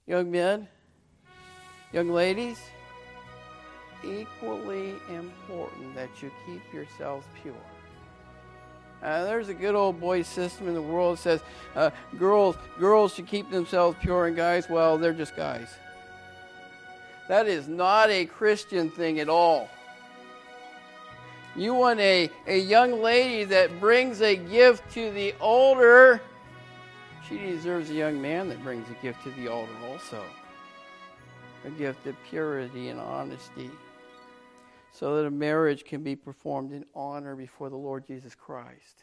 Young men, young ladies, equally important that you keep yourselves pure. There's a good old boy system in the world that says girls should keep themselves pure, and guys, well, they're just guys. That is not a Christian thing at all. You want a young lady that brings a gift to the altar. She deserves a young man that brings a gift to the altar also. A gift of purity and honesty, so that a marriage can be performed in honor before the Lord Jesus Christ.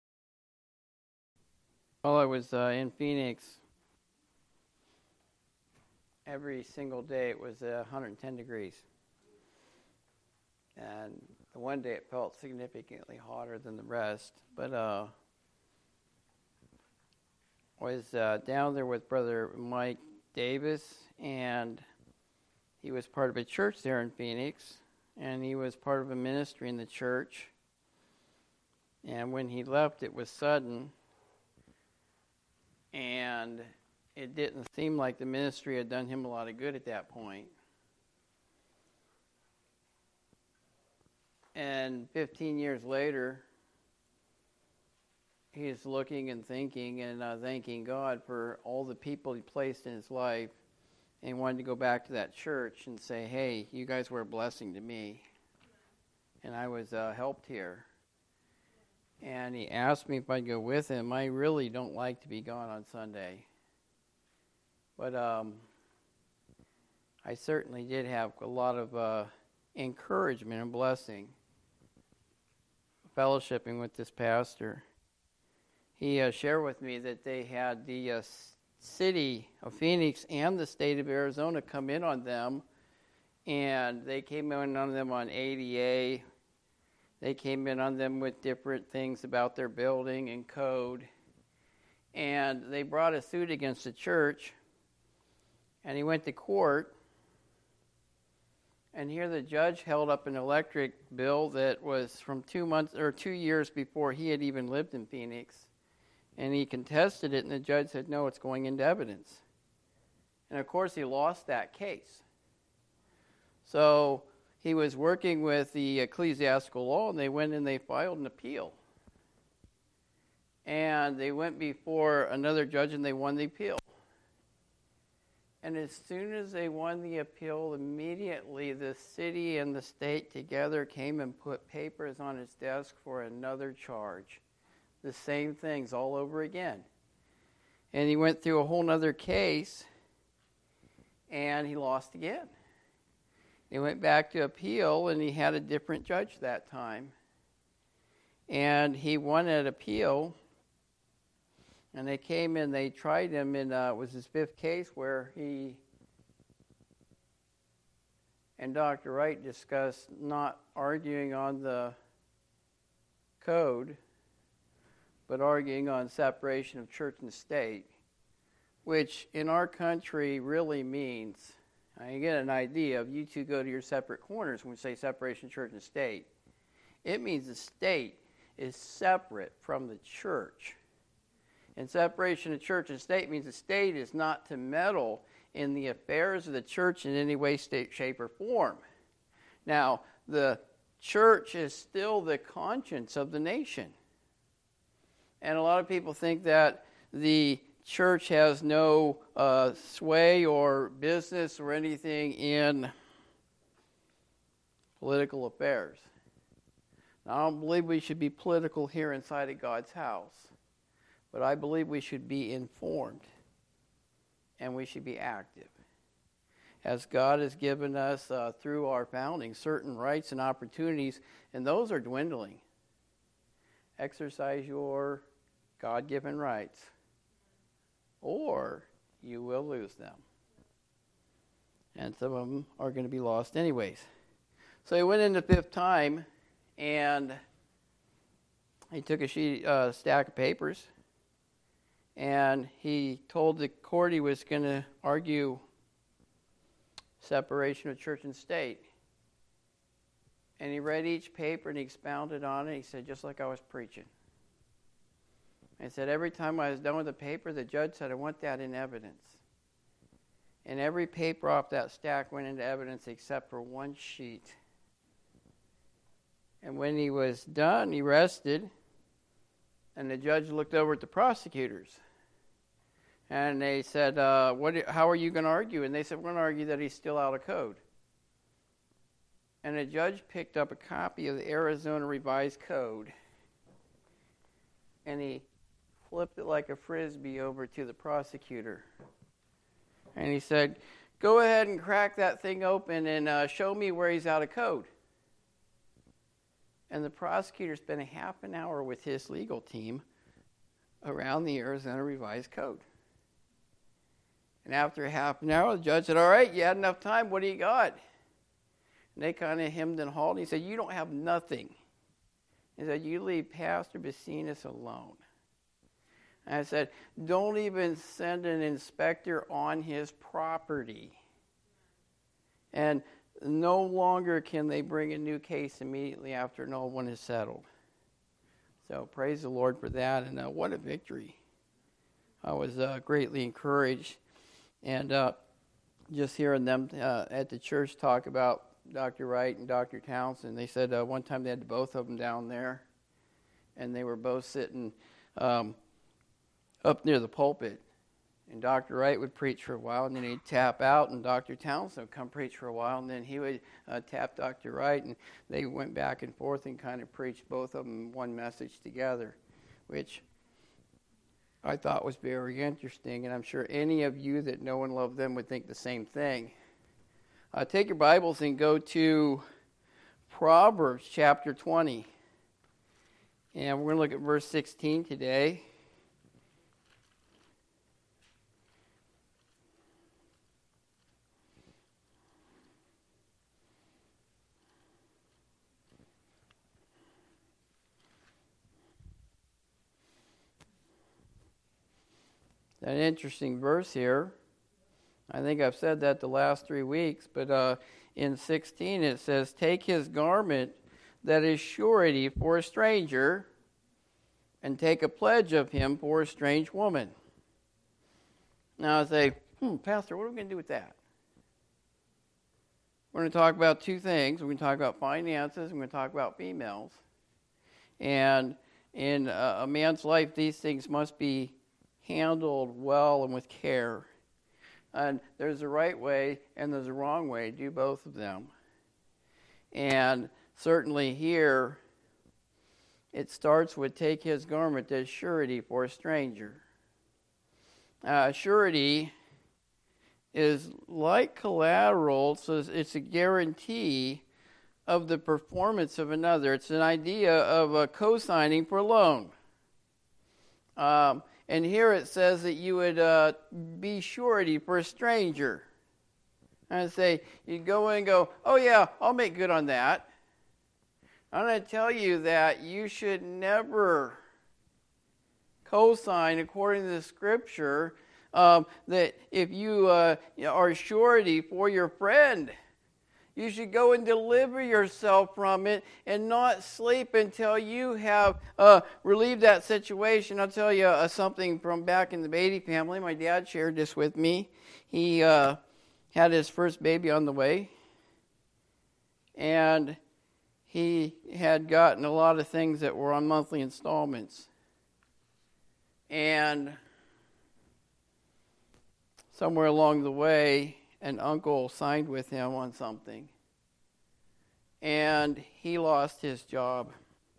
While I was in Phoenix, every single day it was 110 degrees. And the one day it felt significantly hotter than the rest. But I was down there with Brother Mike Davis, and he was part of a church there in Phoenix, and he was part of a ministry in the church. And when he left, it was sudden, and it didn't seem like the ministry had done him a lot of good at that point. And 15 years later, he's looking and thinking and thanking God for all the people he placed in his life, and he wanted to go back to that church and say, hey, you guys were a blessing to me, and I was helped here. And he asked me if I'd go with him. I really don't like to be gone on Sunday. But I certainly did have a lot of encouragement and blessing fellowshipping with this pastor. He shared with me that they had the city of Phoenix and the state of Arizona come in on them, and they came in on them on ADA. They came in on them with different things about their building and code, and they brought a suit against the church, and he went to court. And here the judge held up an electric bill that was from 2 years before he had even lived in Phoenix. And he contested it, and the judge said, no, it's going into evidence. And of course, he lost that case. So he was working with the ecclesiastical law, and they went and they filed an appeal. And they went before another judge, and they won the appeal. And as soon as they won the appeal, immediately the city and the state together came and put papers on his desk for another charge. The same things all over again. And he went through a whole other case, and he lost again. He went back to appeal, and he had a different judge that time. And he won that appeal. And they came in, they tried him in, it was his fifth case where he and Dr. Wright discussed not arguing on the code, but arguing on separation of church and state, which in our country really means, I get an idea of you two go to your separate corners when we say separation of church and state. It means the state is separate from the church. And separation of church and state means the state is not to meddle in the affairs of the church in any way, shape, or form. Now, the church is still the conscience of the nation. And a lot of people think that the church has no sway or business or anything in political affairs. Now, I don't believe we should be political here inside of God's house. But I believe we should be informed, and we should be active. As God has given us, through our founding, certain rights and opportunities, and those are dwindling. Exercise your God-given rights, or you will lose them. And some of them are going to be lost anyways. So he went in the fifth time, and he took a stack of papers, and he told the court he was going to argue separation of church and state. And he read each paper and he expounded on it. He said, just like I was preaching. And he said, every time I was done with the paper, the judge said, I want that in evidence. And every paper off that stack went into evidence except for one sheet. And when he was done, he rested. And the judge looked over at the prosecutors. And they said, how are you going to argue? And they said, we're going to argue that he's still out of code. And the judge picked up a copy of the Arizona Revised Code. And he flipped it like a frisbee over to the prosecutor. And he said, go ahead and crack that thing open and show me where he's out of code. And the prosecutor spent a half an hour with his legal team around the Arizona Revised Code. And after a half an hour, the judge said, all right, you had enough time, what do you got? And they kind of hemmed and hawed. He said, you don't have nothing. He said, you leave Pastor Bacinas alone. And I said, don't even send an inspector on his property. And no longer can they bring a new case immediately after an old one is settled. So praise the Lord for that, and what a victory. I was greatly encouraged. And just hearing them at the church talk about Dr. Wright and Dr. Townsend, they said one time they had both of them down there, and they were both sitting up near the pulpit. And Dr. Wright would preach for a while, and then he'd tap out, and Dr. Townsend would come preach for a while, and then he would tap Dr. Wright, and they went back and forth and kind of preached both of them one message together, which I thought was very interesting, and I'm sure any of you that know and love them would think the same thing. Take your Bibles and go to Proverbs chapter 20, and we're going to look at verse 16 today. An interesting verse here. I think I've said that the last 3 weeks, but in 16 it says, take his garment that is surety for a stranger, and take a pledge of him for a strange woman. Now I say, Pastor, what are we going to do with that? We're going to talk about two things. We're going to talk about finances, and we're going to talk about females. And in a man's life, these things must be handled well and with care. And there's a right way and there's a wrong way. Do both of them. And certainly here, it starts with take his garment as surety for a stranger. Surety is like collateral, so it's a guarantee of the performance of another. It's an idea of co-signing for a loan. And here it says that you would be surety for a stranger. And say, you go in and go, oh yeah, I'll make good on that. I'm going to tell you that you should never co-sign according to the Scripture that if you are surety for your friend, you should go and deliver yourself from it and not sleep until you have relieved that situation. I'll tell you something from back in the Beatty family. My dad shared this with me. He had his first baby on the way, and he had gotten a lot of things that were on monthly installments. And somewhere along the way, an uncle signed with him on something, and he lost his job.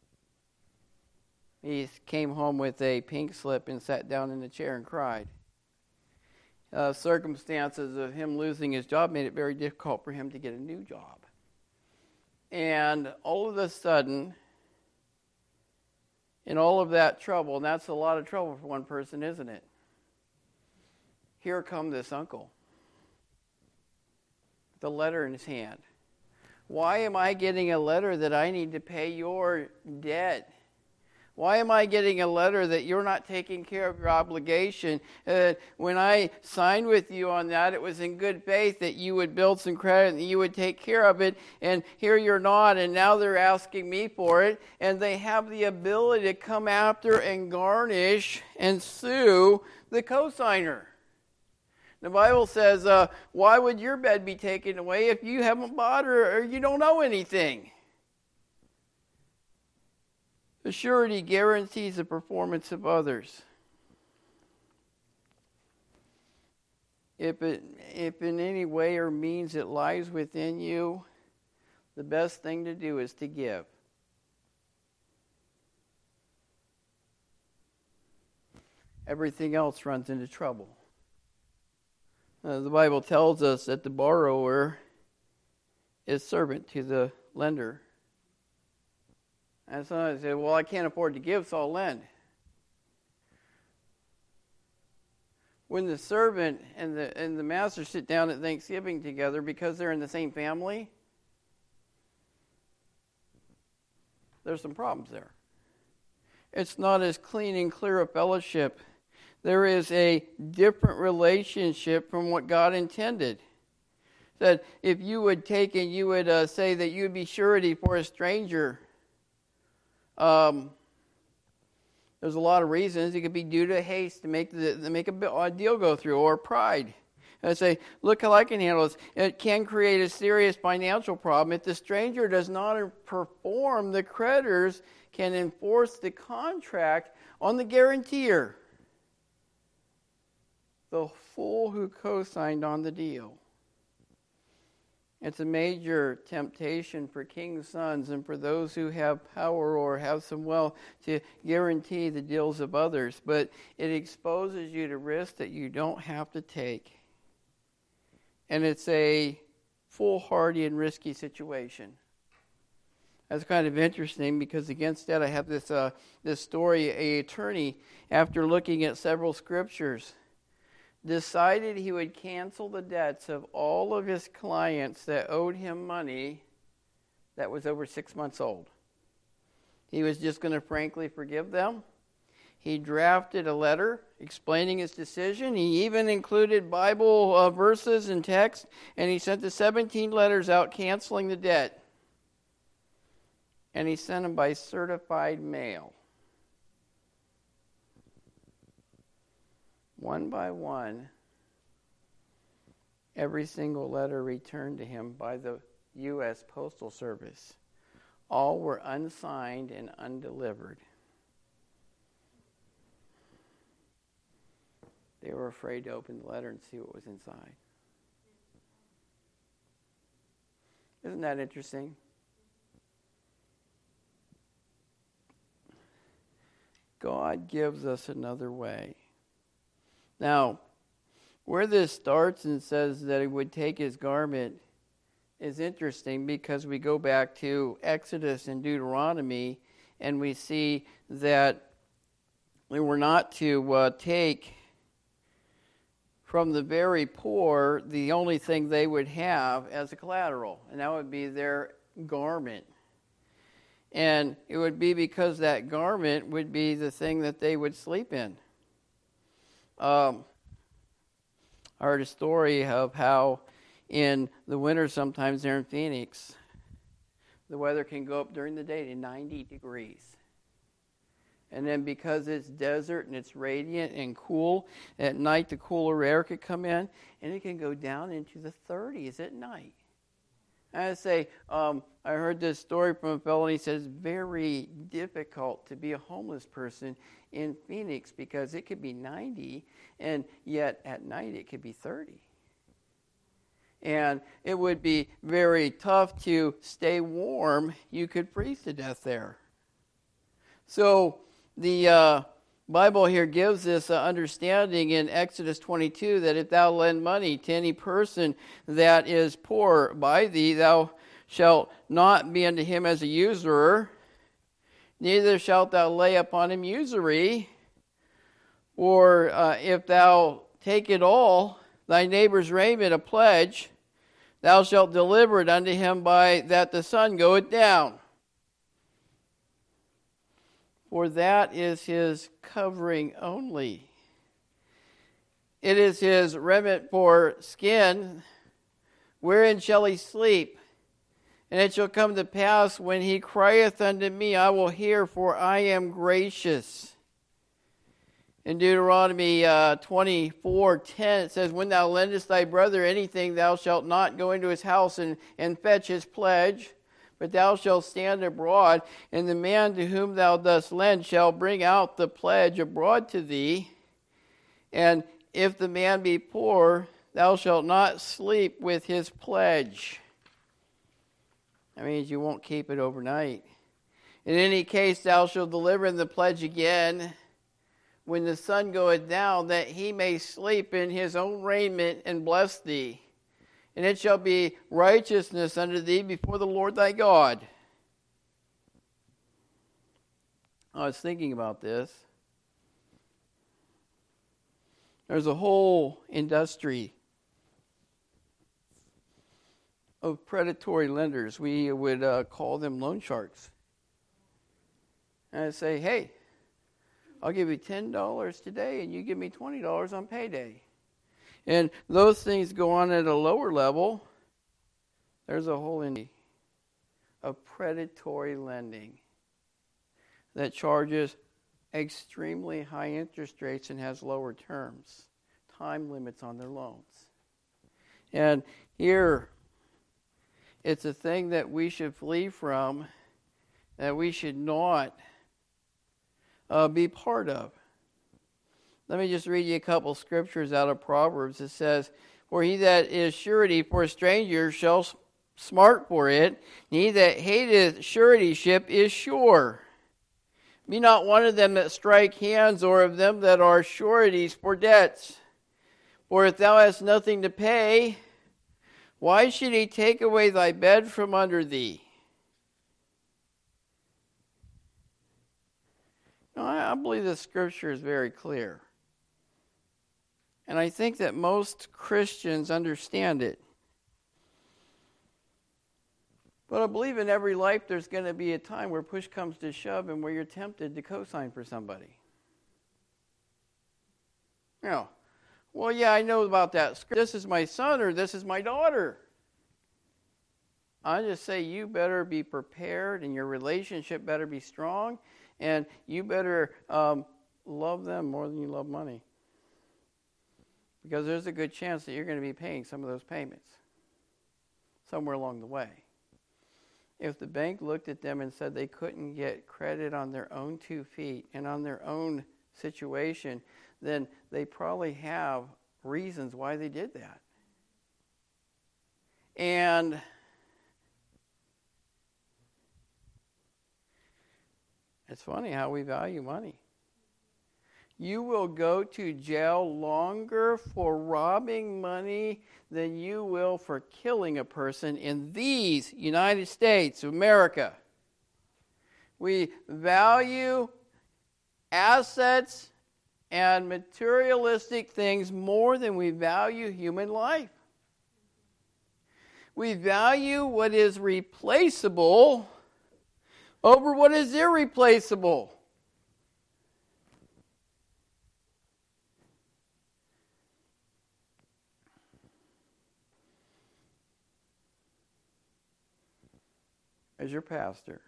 He came home with a pink slip and sat down in the chair and cried. Circumstances of him losing his job made it very difficult for him to get a new job. And all of a sudden, in all of that trouble, and that's a lot of trouble for one person, isn't it? Here come this uncle, the letter in his hand. Why am I getting a letter that I need to pay your debt? Why am I getting a letter that you're not taking care of your obligation? When I signed with you on that, it was in good faith that you would build some credit and you would take care of it. And here you're not, and now they're asking me for it. And they have the ability to come after and garnish and sue the cosigner. The Bible says, why would your bed be taken away if you haven't bought or you don't owe anything? The surety guarantees the performance of others. If in any way or means it lies within you, the best thing to do is to give. Everything else runs into trouble. The Bible tells us that the borrower is servant to the lender. And sometimes I say, well, I can't afford to give, so I'll lend. When the servant and the master sit down at Thanksgiving together because they're in the same family, there's some problems there. It's not as clean and clear a fellowship. There is a different relationship from what God intended. That if you would take and you would say that you would be surety for a stranger, there's a lot of reasons. It could be due to haste to make a deal go through, or pride. And say, look how I can handle this. It can create a serious financial problem. If the stranger does not perform, the creditors can enforce the contract on the guarantor, the fool who co-signed on the deal. It's a major temptation for king's sons and for those who have power or have some wealth to guarantee the deals of others. But it exposes you to risks that you don't have to take. And it's a foolhardy and risky situation. That's kind of interesting because against that I have this story. An attorney, after looking at several scriptures, decided he would cancel the debts of all of his clients that owed him money that was over 6 months old. He was just going to frankly forgive them. He drafted a letter explaining his decision. He even included Bible verses and text, and he sent the 17 letters out canceling the debt. And he sent them by certified mail. One by one, every single letter returned to him by the U.S. Postal Service. All were unsigned and undelivered. They were afraid to open the letter and see what was inside. Isn't that interesting? God gives us another way. Now, where this starts and says that he would take his garment is interesting because we go back to Exodus and Deuteronomy and we see that we were not to take from the very poor the only thing they would have as a collateral, and that would be their garment. And it would be because that garment would be the thing that they would sleep in. I heard a story of how in the winter sometimes there in Phoenix, the weather can go up during the day to 90 degrees. And then because it's desert and it's radiant and cool, at night the cooler air could come in and it can go down into the 30s at night. And I say, I heard this story from a fellow, and he says, very difficult to be a homeless person in Phoenix because it could be 90, and yet at night it could be 30. And it would be very tough to stay warm. You could freeze to death there. So the Bible here gives this understanding in Exodus 22 that if thou lend money to any person that is poor by thee, thou shalt not be unto him as a usurer, neither shalt thou lay upon him usury. Or if thou take it all, thy neighbor's raiment, a pledge, thou shalt deliver it unto him by that the sun goeth down. For that is his covering only. It is his raiment for skin, wherein shall he sleep? And it shall come to pass, when he crieth unto me, I will hear, for I am gracious. In Deuteronomy 24:10, it says, when thou lendest thy brother anything, thou shalt not go into his house and fetch his pledge, but thou shalt stand abroad, and the man to whom thou dost lend shall bring out the pledge abroad to thee. And if the man be poor, thou shalt not sleep with his pledge. That means you won't keep it overnight. In any case, thou shalt deliver him the pledge again when the sun goeth down, that he may sleep in his own raiment and bless thee. And it shall be righteousness unto thee before the Lord thy God. I was thinking about this. There's a whole industry of predatory lenders. We would call them loan sharks. And I say, hey, I'll give you $10 today and you give me $20 on payday. And those things go on at a lower level. There's a whole industry of predatory lending that charges extremely high interest rates and has lower terms, time limits on their loans. And here, it's a thing that we should flee from, that we should not be part of. Let me just read you a couple scriptures out of Proverbs. It says, for he that is surety for a stranger shall smart for it, and he that hateth suretyship is sure. Be not one of them that strike hands, or of them that are sureties for debts. For if thou hast nothing to pay, why should he take away thy bed from under thee? Now, I believe the scripture is very clear. And I think that most Christians understand it. But I believe in every life there's going to be a time where push comes to shove and where you're tempted to co-sign for somebody. You know, well, yeah, I know about that. This is my son or this is my daughter. I just say you better be prepared and your relationship better be strong and you better love them more than you love money. Because there's a good chance that you're going to be paying some of those payments somewhere along the way. If the bank looked at them and said they couldn't get credit on their own 2 feet and on their own situation, then they probably have reasons why they did that. And it's funny how we value money. You will go to jail longer for robbing money than you will for killing a person in these United States of America. We value assets and materialistic things more than we value human life. We value what is replaceable over what is irreplaceable. As your pastor,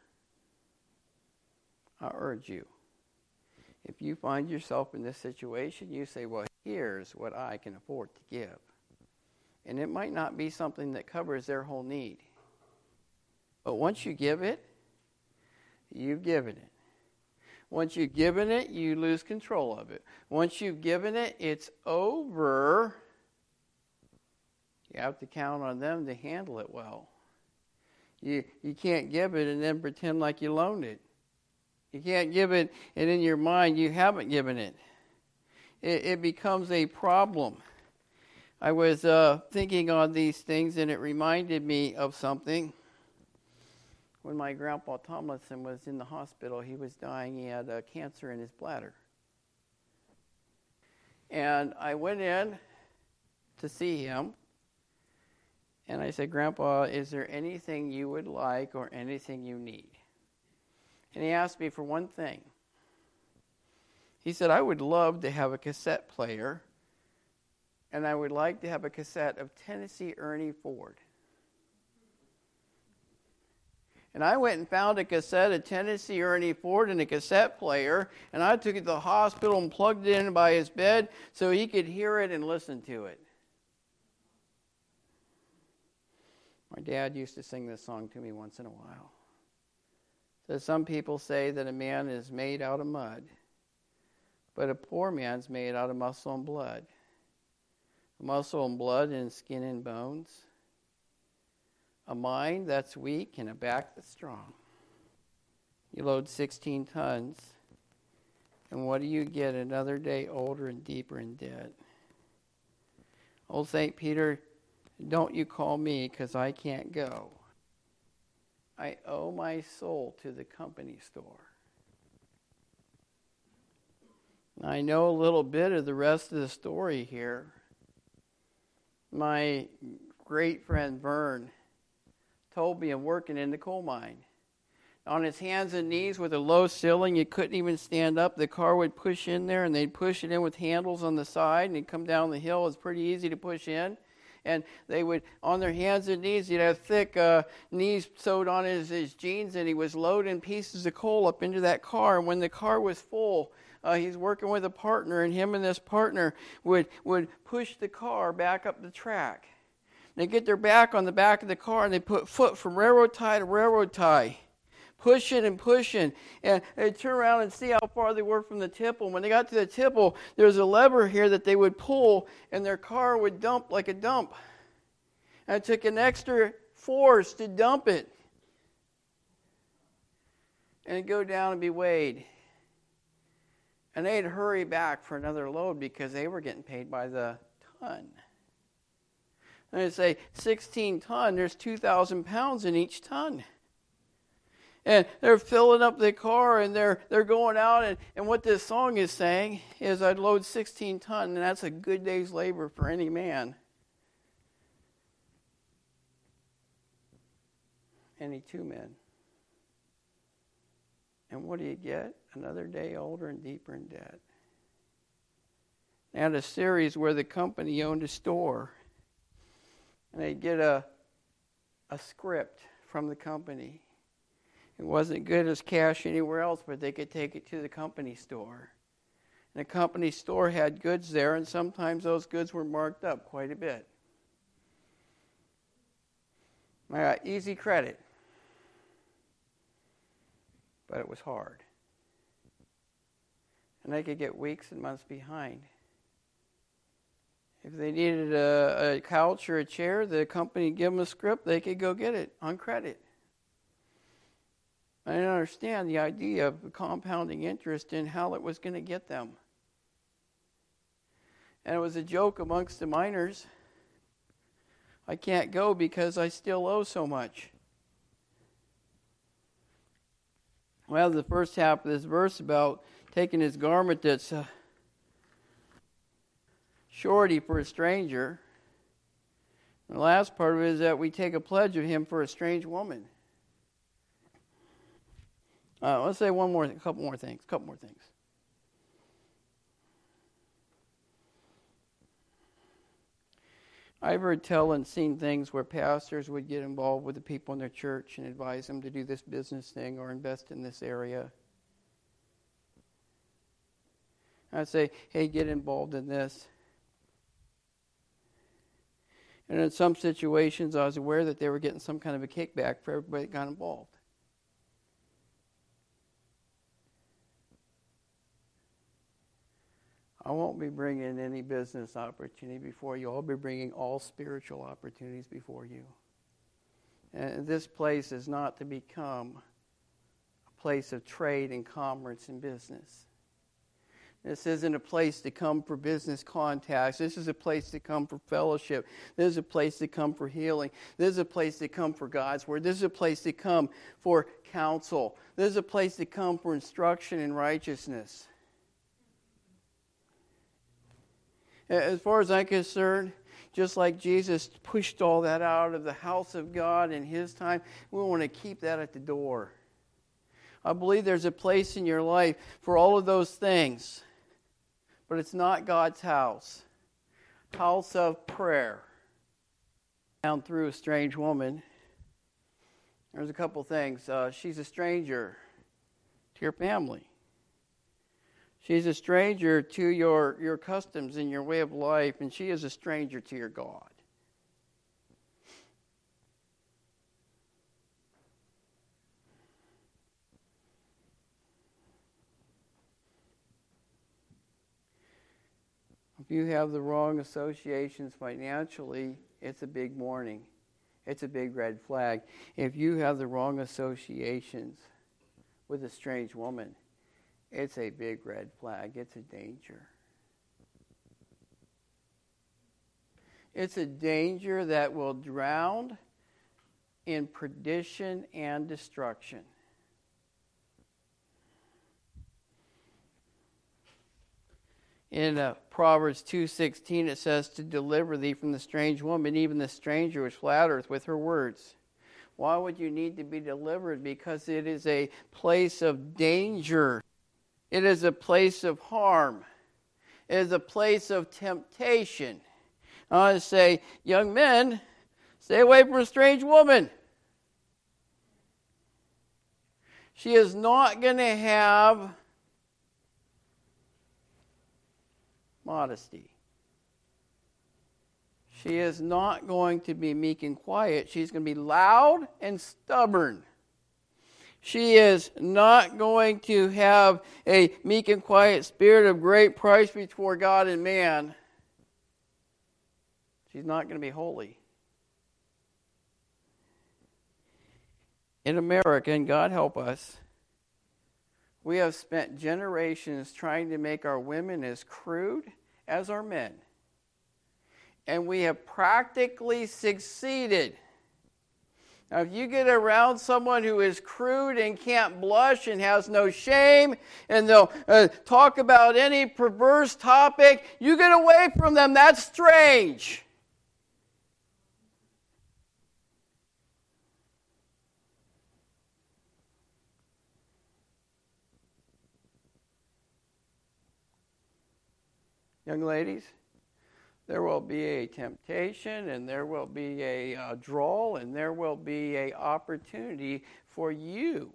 I urge you, if you find yourself in this situation, you say, well, here's what I can afford to give. And it might not be something that covers their whole need. But once you give it, you've given it. Once you've given it, you lose control of it. Once you've given it, it's over. You have to count on them to handle it well. You can't give it and then pretend like you loaned it. You can't give it and in your mind you haven't given it. It becomes a problem. I was thinking on these things and it reminded me of something. When my grandpa Tomlinson was in the hospital, he was dying. He had cancer in his bladder. And I went in to see him. And I said, Grandpa, is there anything you would like or anything you need? And he asked me for one thing. He said, I would love to have a cassette player, and I would like to have a cassette of Tennessee Ernie Ford. And I went and found a cassette of Tennessee Ernie Ford and a cassette player, and I took it to the hospital and plugged it in by his bed so he could hear it and listen to it. My dad used to sing this song to me once in a while. So some people say that a man is made out of mud, but a poor man's made out of muscle and blood. Muscle and blood and skin and bones. A mind that's weak and a back that's strong. You load 16 tons, and what do you get? Another day older and deeper in debt. Old St. Peter, don't you call me, because I can't go. I owe my soul to the company store. I know a little bit of the rest of the story here. My great friend Vern told me of working in the coal mine. On his hands and knees with a low ceiling, you couldn't even stand up. The car would push in there, and they'd push it in with handles on the side, and it'd come down the hill. It was pretty easy to push in. And they would, on their hands and knees, he'd have thick knees sewed on his jeans, and he was loading pieces of coal up into that car. And when the car was full, he's working with a partner, and him and this partner would push the car back up the track. They get their back on the back of the car, and they put foot from railroad tie to railroad tie, pushing and pushing. And they'd turn around and see how far they were from the tipple. When they got to the tipple, there was a lever here that they would pull, and their car would dump like a dump. And it took an extra force to dump it. And it'd go down and be weighed. And they'd hurry back for another load because they were getting paid by the ton. And they'd say, 16 ton, there's 2,000 pounds in each ton. And they're filling up the car, and they're going out, and what this song is saying is, I'd load 16 ton, and that's a good day's labor for any man. Any two men. And what do you get? Another day older and deeper in debt. They had a series where the company owned a store. And they'd get a script from the company. It wasn't good as cash anywhere else, but they could take it to the company store. And the company store had goods there, and sometimes those goods were marked up quite a bit. I got easy credit. But it was hard. And they could get weeks and months behind. If they needed a couch or a chair, the company would give them a script, they could go get it on credit. I didn't understand the idea of compounding interest and how it was going to get them. And it was a joke amongst the miners. I can't go because I still owe so much. Well, the first half of this verse about taking his garment that's shorty for a stranger. And the last part of it is that we take a pledge of him for a strange woman. Let's say a couple more things. I've heard tell and seen things where pastors would get involved with the people in their church and advise them to do this business thing or invest in this area. I'd say, hey, get involved in this. And in some situations, I was aware that they were getting some kind of a kickback for everybody that got involved. I won't be bringing any business opportunity before you. I'll be bringing all spiritual opportunities before you. And this place is not to become a place of trade and commerce and business. This isn't a place to come for business contacts. This is a place to come for fellowship. This is a place to come for healing. This is a place to come for God's Word. This is a place to come for counsel. This is a place to come for instruction in righteousness. As far as I'm concerned, just like Jesus pushed all that out of the house of God in His time, we want to keep that at the door. I believe there's a place in your life for all of those things, but it's not God's house. House of prayer. Down through a strange woman, There's a couple things. She's a stranger to your family. She's a stranger to your customs and your way of life, and she is a stranger to your God. If you have the wrong associations financially, it's a big warning. It's a big red flag. If you have the wrong associations with a strange woman, it's a big red flag. It's a danger. It's a danger that will drown in perdition and destruction. In Proverbs 2:16 it says, to deliver thee from the strange woman, even the stranger which flattereth with her words. Why would you need to be delivered? Because it is a place of danger. It is a place of harm. It is a place of temptation. I want to say, young men, stay away from a strange woman. She is not going to have modesty. She is not going to be meek and quiet. She's going to be loud and stubborn. She is not going to have a meek and quiet spirit of great price before God and man. She's not going to be holy. In America, and God help us, we have spent generations trying to make our women as crude as our men. And we have practically succeeded. Now, if you get around someone who is crude and can't blush and has no shame, and they'll talk about any perverse topic, you get away from them. That's strange. Young ladies, there will be a temptation, and there will be a drawl, and there will be an opportunity for you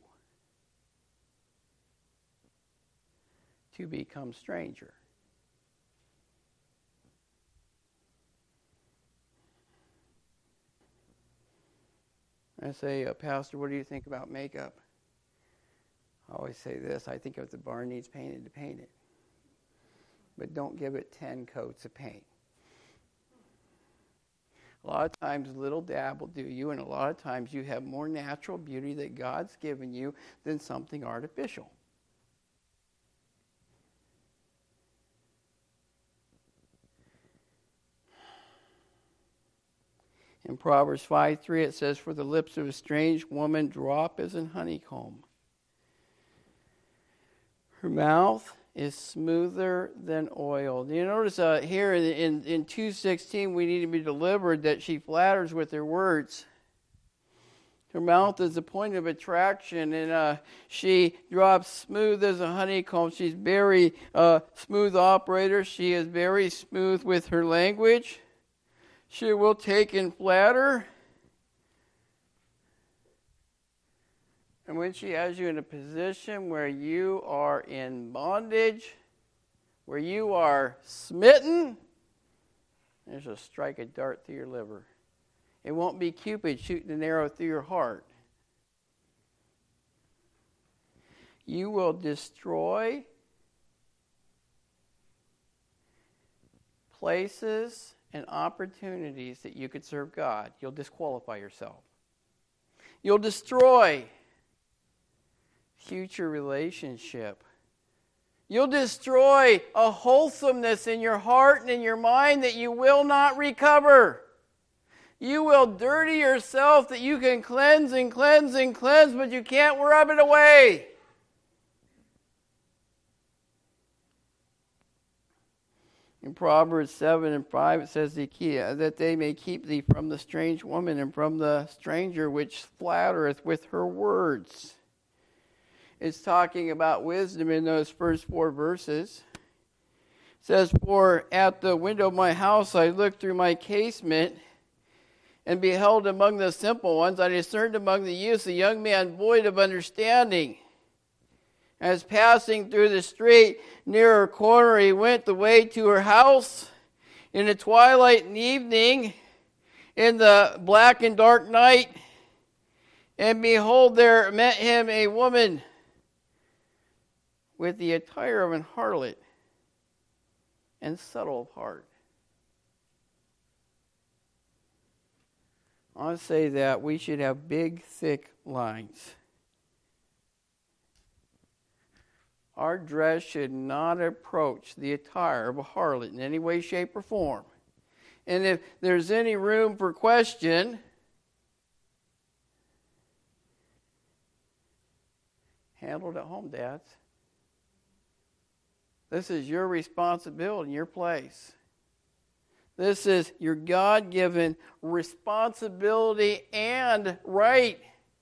to become stranger. I say, Pastor, what do you think about makeup? I always say this, I think if the barn needs painted, to paint it. But don't give it 10 coats of paint. A lot of times, a little dab will do you, and a lot of times you have more natural beauty that God's given you than something artificial. In Proverbs 5:3 it says, for the lips of a strange woman drop as an honeycomb. Her mouth is smoother than oil. You notice here in 2:16 we need to be delivered that she flatters with her words. Her mouth is the point of attraction, and she drops smooth as a honeycomb. She's very smooth operator. She is very smooth with her language. She will take and flatter. And when she has you in a position where you are in bondage, where you are smitten, there's a strike a dart through your liver. It won't be Cupid shooting an arrow through your heart. You will destroy places and opportunities that you could serve God. You'll disqualify yourself. You'll destroy future relationship. You'll destroy a wholesomeness in your heart and in your mind that you will not recover. You will dirty yourself that you can cleanse and cleanse and cleanse, but you can't rub it away. In Proverbs 7:5 it says that they may keep thee from the strange woman and from the stranger which flattereth with her words. It's talking about wisdom in those first 4 verses. It says, for at the window of my house I looked through my casement, and beheld among the simple ones, I discerned among the youths a young man void of understanding. As passing through the street near her corner, he went the way to her house in the twilight and evening, in the black and dark night. And behold, there met him a woman with the attire of an harlot and subtle of heart. I want to say that we should have big, thick lines. Our dress should not approach the attire of a harlot in any way, shape, or form. And if there's any room for question, handle it at home, dads. This is your responsibility, your place. This is your God-given responsibility and right.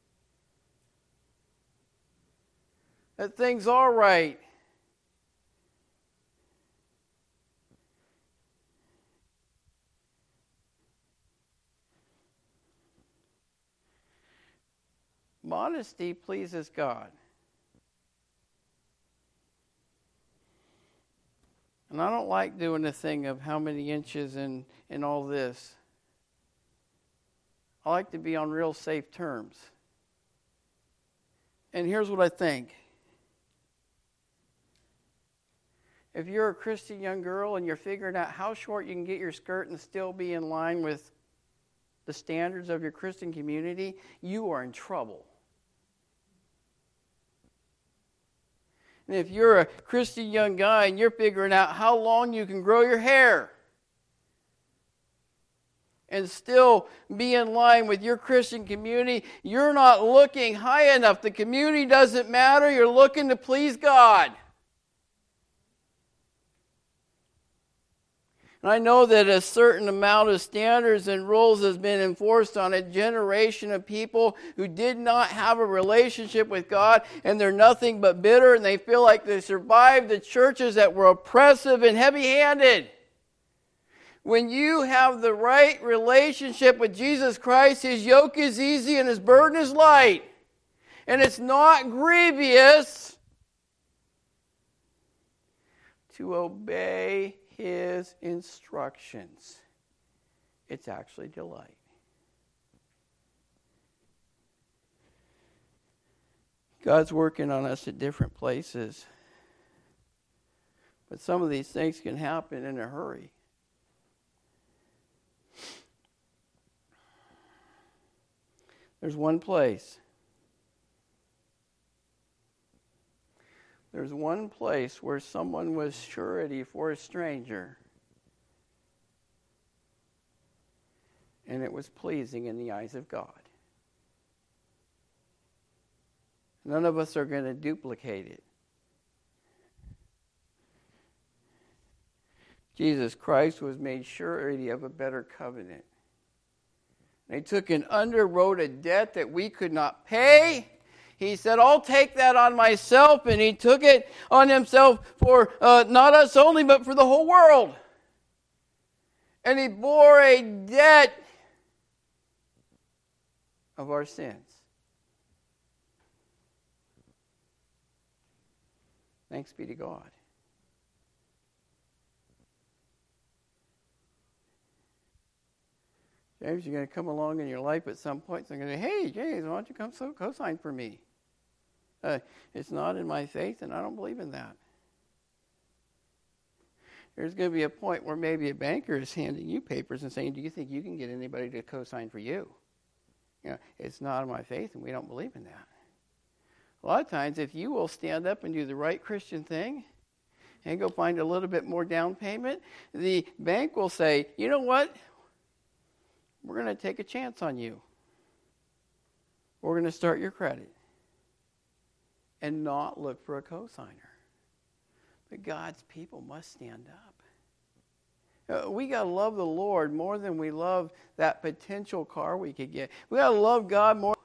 That things are right. Modesty pleases God. And I don't like doing the thing of how many inches and all this. I like to be on real safe terms. And here's what I think. If you're a Christian young girl and you're figuring out how short you can get your skirt and still be in line with the standards of your Christian community, you are in trouble. And if you're a Christian young guy and you're figuring out how long you can grow your hair and still be in line with your Christian community, you're not looking high enough. The community doesn't matter. You're looking to please God. And I know that a certain amount of standards and rules has been enforced on a generation of people who did not have a relationship with God, and they're nothing but bitter, and they feel like they survived the churches that were oppressive and heavy-handed. When you have the right relationship with Jesus Christ, His yoke is easy and His burden is light. And it's not grievous to obey His instructions. It's actually delight. God's working on us at different places. But some of these things can happen in a hurry. There's one place. There's one place where someone was surety for a stranger. And it was pleasing in the eyes of God. None of us are going to duplicate it. Jesus Christ was made surety of a better covenant. They took and underwrote a debt that we could not pay. He said, I'll take that on myself, and He took it on Himself for not us only, but for the whole world. And He bore a debt of our sins. Thanks be to God. James, you're going to come along in your life at some point, and I'm going to say, hey, James, why don't you come co-sign for me? It's not in my faith, and I don't believe in that. There's going to be a point where maybe a banker is handing you papers and saying, do you think you can get anybody to co-sign for you? You know, it's not in my faith, and we don't believe in that. A lot of times, if you will stand up and do the right Christian thing and go find a little bit more down payment, the bank will say, you know what? We're going to take a chance on you. We're going to start your credit and not look for a cosigner. But God's people must stand up. We got to love the Lord more than we love that potential car we could get. We got to love God more.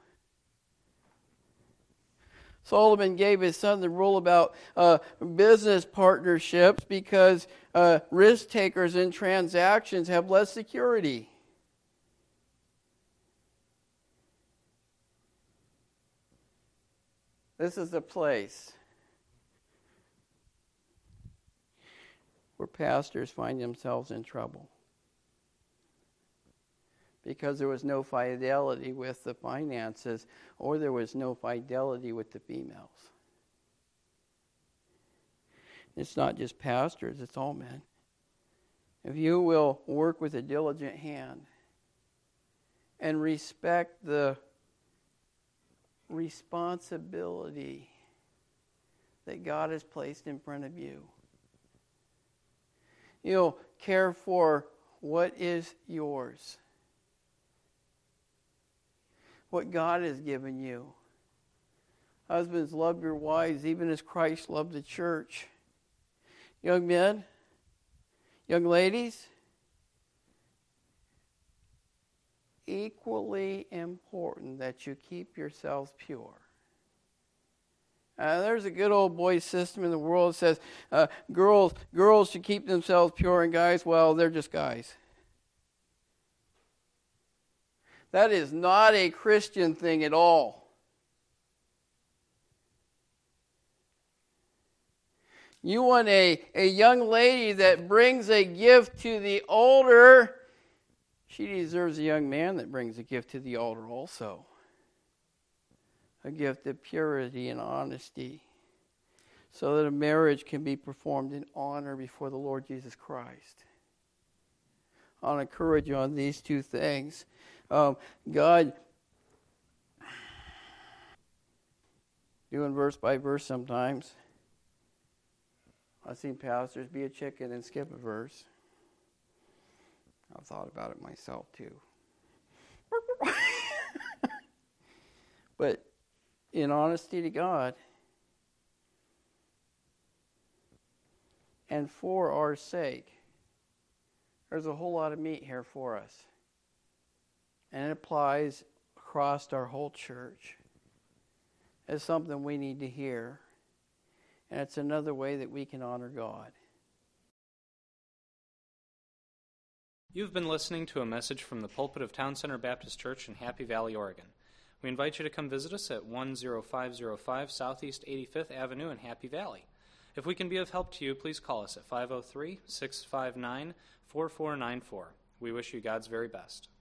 Solomon gave his son the rule about business partnerships because risk takers in transactions have less security. This is the place where pastors find themselves in trouble because there was no fidelity with the finances, or there was no fidelity with the females. It's not just pastors, it's all men. If you will work with a diligent hand and respect the responsibility that God has placed in front of you, you'll care for what is yours, what God has given you. Husbands, love your wives even as Christ loved the church. Young men, young ladies, equally important that you keep yourselves pure. There's a good old boy system in the world that says girls should keep themselves pure, and guys, well, they're just guys. That is not a Christian thing at all. You want a young lady that brings a gift to the altar. She deserves a young man that brings a gift to the altar also. A gift of purity and honesty, so that a marriage can be performed in honor before the Lord Jesus Christ. I'll encourage you on these two things. God, doing verse by verse sometimes. I've seen pastors be a chicken and skip a verse. I've thought about it myself too. But in honesty to God, and for our sake, there's a whole lot of meat here for us. And it applies across our whole church. It's something we need to hear. And it's another way that we can honor God. You've been listening to a message from the pulpit of Town Center Baptist Church in Happy Valley, Oregon. We invite you to come visit us at 10505 Southeast 85th Avenue in Happy Valley. If we can be of help to you, please call us at 503-659-4494. We wish you God's very best.